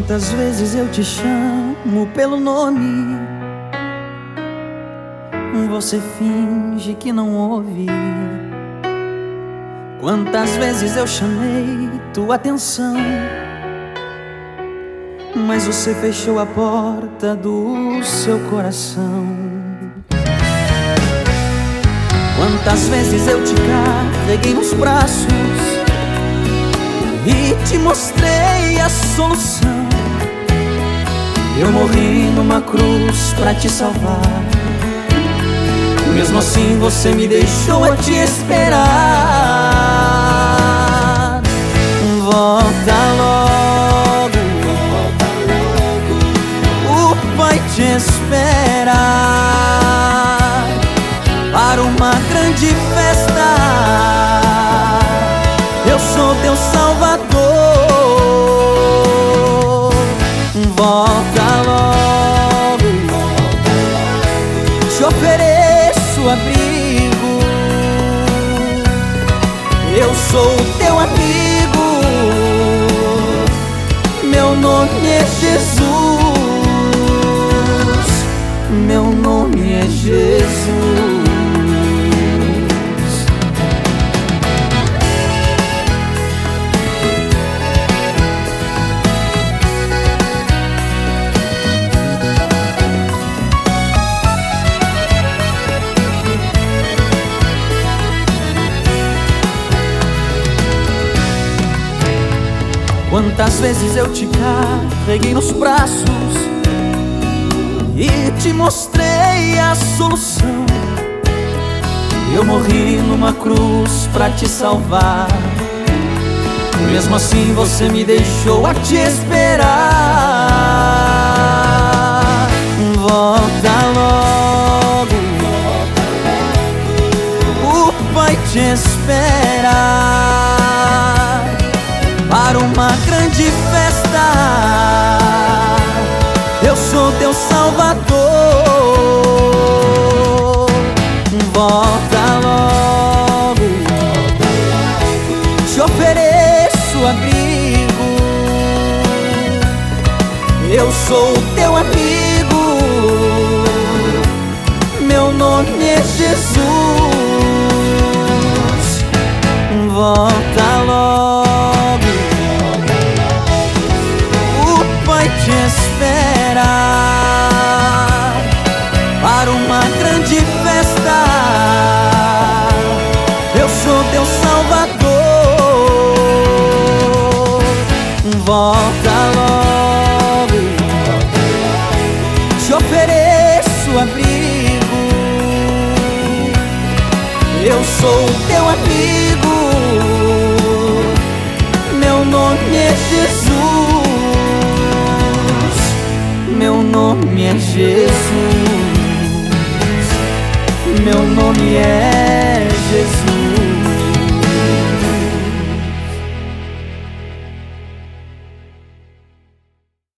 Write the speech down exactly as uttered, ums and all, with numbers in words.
Quantas vezes eu te chamo pelo nome, você finge que não ouve. Quantas vezes eu chamei tua atenção, mas você fechou a porta do seu coração. Quantas vezes eu te carreguei nos braços e te mostrei a solução. Eu morri numa cruz pra te salvar, mesmo assim você me deixou a te esperar. Volta logo, volta logo, o Pai te espera para uma grande festa. Eu sou teu Salvador. Volta logo, volta logo, te ofereço abrigo. Eu sou teu amigo, meu nome é Jesus, meu nome é Jesus. Quantas vezes eu te carreguei nos braços e te mostrei a solução. Eu morri numa cruz pra te salvar, mesmo assim você me deixou a te esperar. Volta logo, volta logo, o Pai te espera para uma grande festa. Eu sou teu Salvador. Volta logo, volta logo, te ofereço abrigo. Eu sou teu amigo, meu nome é Jesus. Volta logo, te espera para uma grande festa. Eu sou teu Salvador. Volta logo, te ofereço abrigo. Eu sou teu amigo, meu nome é Jesus, meu nome é Jesus, meu nome é Jesus.